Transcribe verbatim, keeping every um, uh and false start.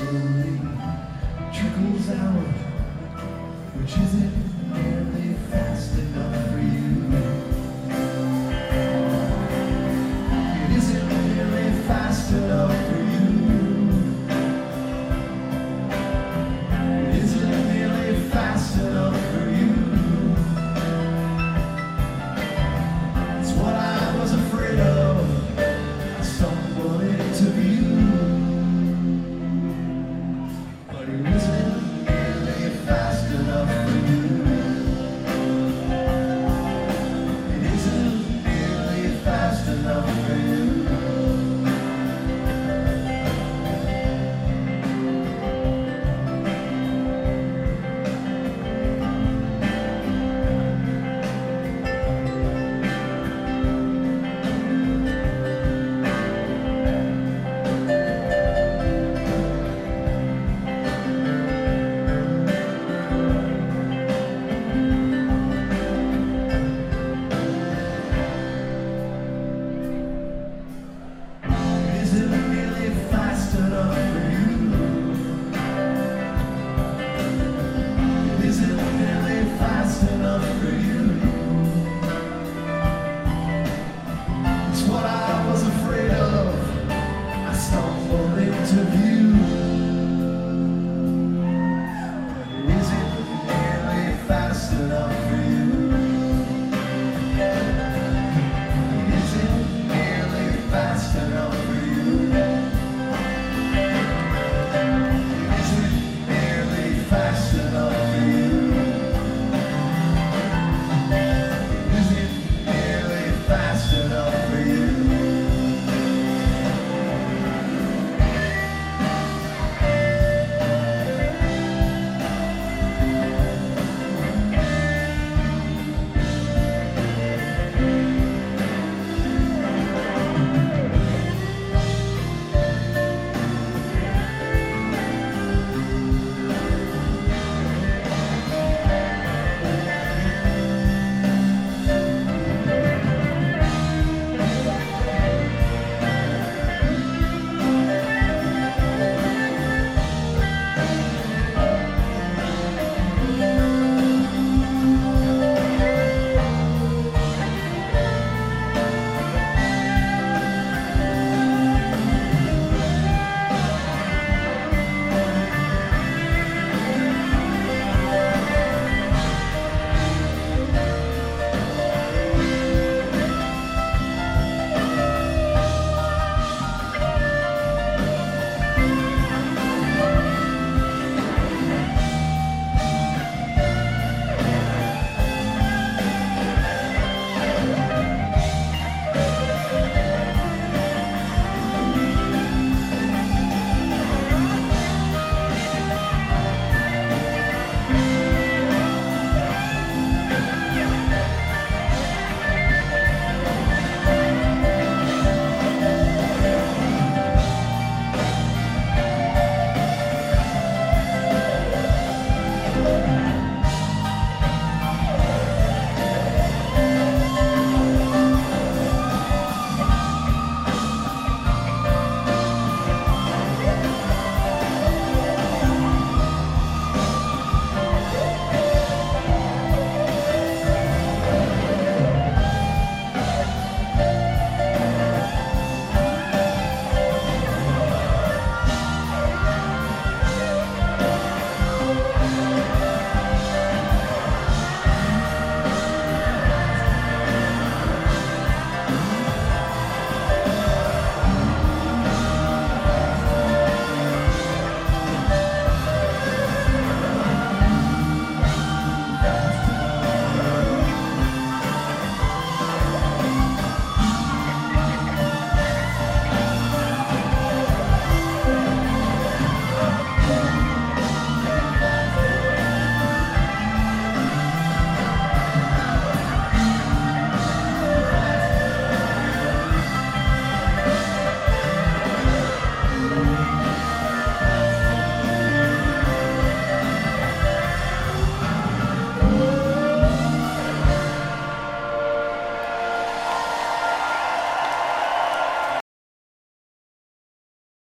slowly trickles out, which isn't nearly fast enough for you. It isn't nearly fast enough for you. It isn't nearly fast enough for you. It's what I was afraid of. I stumbled into view. But it isn't nearly fast enough for you. It isn't nearly fast enough for you. Isn't nearly fast enough for you. It isn't nearly fast enough for you. It's what I was afraid of. I stumbled into view.